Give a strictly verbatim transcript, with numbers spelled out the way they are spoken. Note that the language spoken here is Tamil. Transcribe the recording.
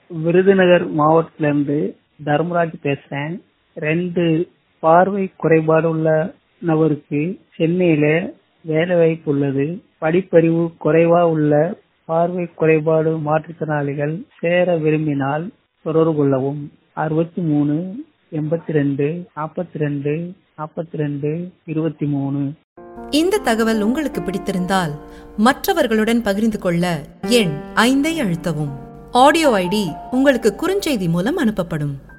விருதுநகர் மாவட்டத்திலிருந்து தர்மராஜ் பேசுறேன். ரெண்டு பார்வை குறைபாடு உள்ள நபருக்கு சென்னையில வேலை வாய்ப்பு உள்ளது. படிப்பறிவு குறைவா உள்ள பார்வை குறைபாடு மாற்றுத்திறனாளிகள் சேர விரும்பினால் தொடர்பு கொள்ளவும். அறுபத்தி மூணு எண்பத்தி ரெண்டு நாற்பத்தி ரெண்டு நாற்பத்தி ரெண்டு இருபத்தி மூணு. இந்த தகவல் உங்களுக்கு பிடித்திருந்தால் மற்றவர்களுடன் பகிர்ந்து கொள்ள எண் ஐந்தை அழுத்தவும். ஆடியோ ஐடி உங்களுக்கு குறுஞ்செய்தி மூலம் அனுப்பப்படும்.